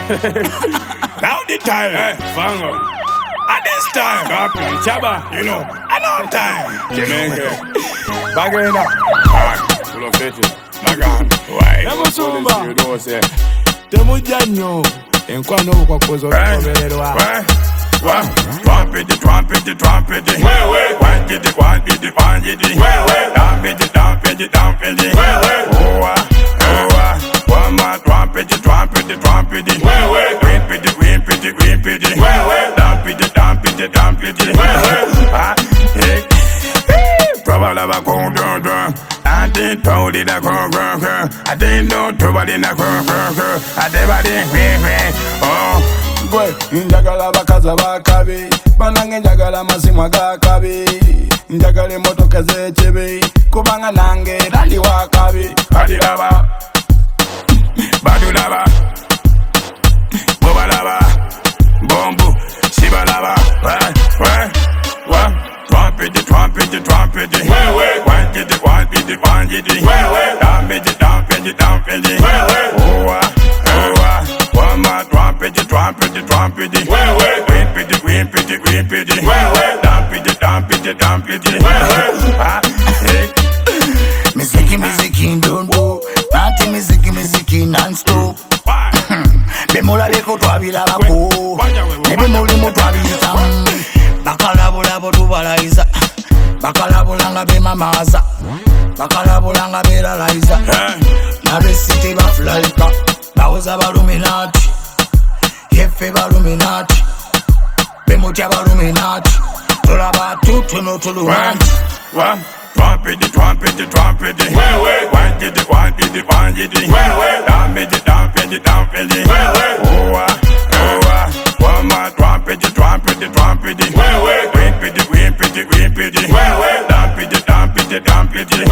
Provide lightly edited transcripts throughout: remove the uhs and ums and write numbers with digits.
Now the time, Fango. At this time, Chaba, you know, another time. Bagain up. Full of it. Bagan. Why? Never so bad. You know, say. Temujanyo. Enquano, what was over. Trumpet, trumpet, trumpet. One get it, one get it, one get it. Trumpet, trumpet, trumpet. One more trumpet, trumpet, trumpet. Wimpity, wimpity, wimpity. Trumpet, trumpet, trumpet. Probably go down. I didn't told it a go. I didn't know trouble in a go. I didn't oh. Njagala bakaza bakabi banange njagala mazima gakabi njagala motoka zechebe kubanga nange dali wakabi adilaba badulaba bobalaba bombu sibalaba trumpet trumpet one more trumpet Miziki ndondo Nati miziki non-stop Bemola leko twabila bako Nebemoli mo twabita Bakalabo tubalaiza Bakalabulanga be mamaza Bakalabulanga be lalaiza Naresiti baflaika Bawoza baluminati Yefe baluminati Bemoja baluminati Tulaba tuno tuluwanti Trumpet, trumpet, trumpet. One get it, one get it, one get it. Trumpet. One more trumpet, trumpet, trumpet. Wimpity. Trumpet.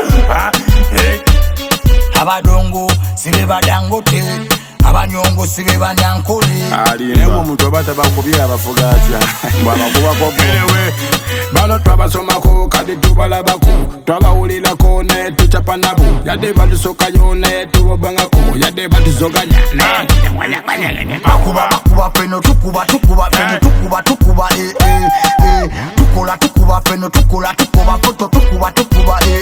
Abadongo, sibe dangote. Abanyongo sibe banyankole. Nebo muntu obata bakubira abafugatya. Bwana kuba ko belewe. Balo twabasoma ko kadi tubalabako. Twabawulirako ne tuchapa nabo. Yade balusoka yone tubangako. Yade batuzoganya. Bakuba peno tukuba peno tukuba Tukola peno tukuba foto tukuba